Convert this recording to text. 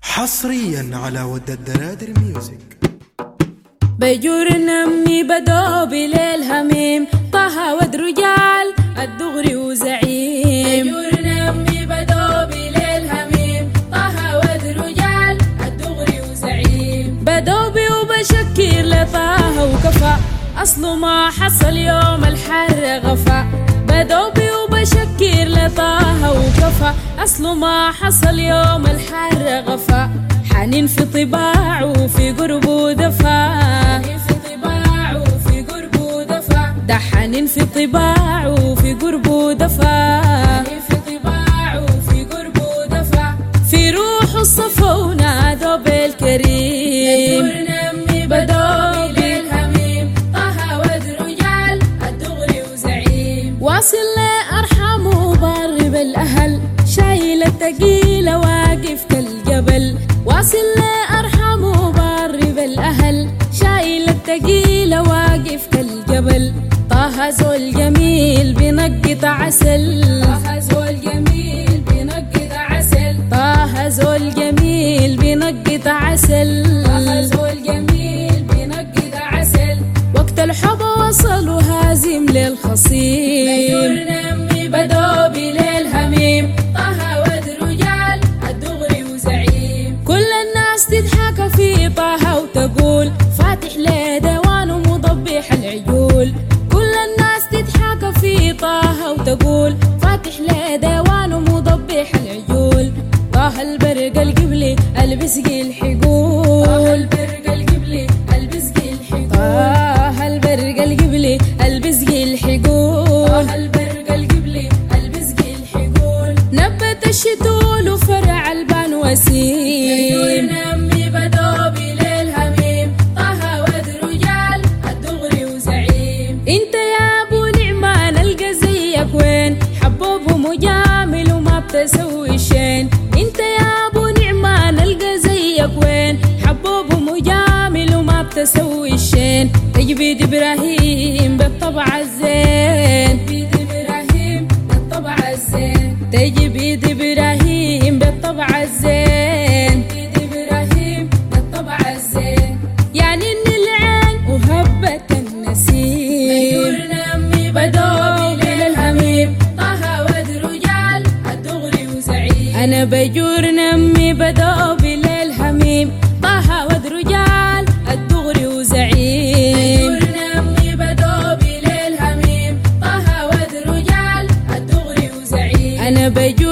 حصريا على ود الدرادر ميوزك. بيجور نمي بدو بليل هميم طه ود رجال الدغري وزعيم. بيجور نمي بدو بليل هميم طه ود رجال الدغري وزعيم. بدوبي وبشكر لطه وكفى أصله ما حصل يوم الحر غفا. بدوبي وبشكر لطه وكفى أصله ما حصل يوم الحر غفا. حنين في طباعه في قربه دفا. ده حنين في طباعه في قربه دفا. في روح الصفا ونادوا بالكريم. بدو بالهميم طه ود رجال الدغري وزعيم. واصل لأرحم وبر بالأهل شايل التقيلة واقف كالجبل. واصل لأرحم وبر بالأهل شايل التقيلة واقف كالجبل. طه زول جميل بنقط عسل. طه زول جميل بنقط عسل. طه زول جميل بنقط عسل. طه زول جميل بنقط عسل. وقت الحب وصل وهازم للخصيم. بدو بليل هميم طه ود رجال الدغري وزعيم. كل الناس تضحك في طه وتقول فاتح لدوان ومضبح العيول. كل الناس تضحك في طه وتقول فاتح لدوان ومضبح العيول. طه البرق القبلي البسقي الحقول. طه البرق القبلي البسقي الحقول. طه البرق القبلي البسقي الحقول. طه البرق القبلي البسقي الحقول. نبت الشتول وفرع البان وسيم. نمي بدو بليل هميم طه ود رجال الدغري وزعيم. انت يا ابو نعمان القى زيك وين حبوب ومجامل وما بتسوي شين. انت يا ابو نعمان القى زيك وين حبوب ومجامل وما بتسوي شين. تجبيد ابراهيم بالطبع الزين. تجبيد ابراهيم بالطبع الزين. تجبيد ابراهيم بالطبع الزين. تجبيد ابراهيم بالطبع الزين. يعني ان العين وهبة النسيم. نمي بدو بليل هميم طه ود رجال الدغري وزعيم. انا بجور نمي بدو بليل هميم طه ود رجال الدغري وزعيم. نمي بدو بليل هميم طه ود رجال الدغري وزعيم. انا بجور